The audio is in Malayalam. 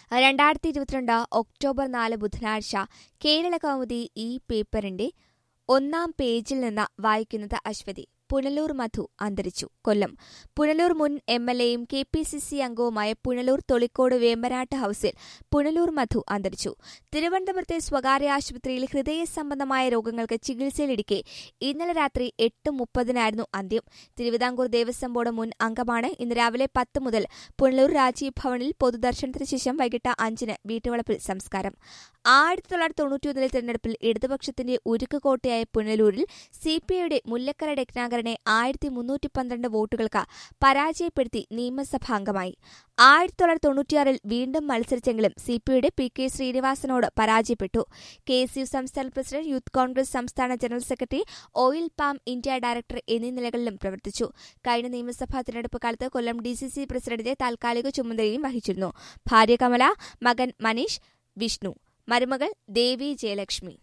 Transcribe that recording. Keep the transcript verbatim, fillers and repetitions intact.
രണ്ടായിരത്തി ഇരുപത്തിരണ്ട് ഒക്ടോബർ നാല് ബുധനാഴ്ച കേരള കൗമുദി ഈ പേപ്പറിന്റെ ഒന്നാം പേജിൽ നിന്ന് വായിക്കുന്നത് അശ്വതി. പുനലൂർ മധു അന്തരിച്ചു. കൊല്ലം. പുനലൂർ മുൻ എം എൽ എയും കെ പി സി സി അംഗവുമായ പുനലൂർ തൊളിക്കോട് വേമ്പനാട്ട് ഹൌസിൽ പുനലൂർ മധു അന്തരിച്ചു. തിരുവനന്തപുരത്തെ സ്വകാര്യ ആശുപത്രിയിൽ ഹൃദയ സംബന്ധമായ രോഗങ്ങൾക്ക് ചികിത്സയിലിരിക്കെ ഇന്നലെ രാത്രി എട്ട് മുപ്പതിനായിരുന്നു അന്ത്യം. തിരുവിതാംകൂർ ദേവസ്വം ബോർഡ് മുൻ അംഗമാണ്. ഇന്ന് രാവിലെ പത്ത് മുതൽ പുനലൂർ രാജീവ് ഭവനിൽ പൊതുദർശനത്തിന് ശേഷം വൈകിട്ട് അഞ്ചിന് വീട്ടുവളപ്പിൽ സംസ്കാരം. ആയിരത്തി തൊള്ളായിരത്തി തൊണ്ണൂറ്റിയൊന്നിലെ തെരഞ്ഞെടുപ്പിൽ ഇടതുപക്ഷത്തിന്റെ ഉരുക്കുകോട്ടയായ പുനലൂരിൽ സി പി ഐയുടെ മുല്ലക്കര രത്നാകരനെ ആയിരത്തി മുന്നൂറ്റി പന്ത്രണ്ട് വോട്ടുകൾക്ക് പരാജയപ്പെടുത്തി നിയമസഭാംഗമായി. ആയിരത്തി തൊള്ളായിരത്തി തൊണ്ണൂറ്റിയാറിൽ വീണ്ടും മത്സരിച്ചെങ്കിലും സി പി ഐയുടെ പി കെ ശ്രീനിവാസനോട് പരാജയപ്പെട്ടു. കെ എസ് യു സംസ്ഥാന പ്രസിഡന്റ്, യൂത്ത് കോൺഗ്രസ് സംസ്ഥാന general secretary, oil palm India director എന്നീ നിലകളിലും പ്രവർത്തിച്ചു. കഴിഞ്ഞ നിയമസഭാ തിരഞ്ഞെടുപ്പ് കാലത്ത് കൊല്ലം ഡി സി സി പ്രസിഡന്റിന്റെ താൽക്കാലിക ചുമതലയും വഹിച്ചിരുന്നു. ഭാര്യ കമല, മകൻ മനീഷ്, വിഷ്ണു, മരുമകൾ ദേവി ജയലക്ഷ്മി.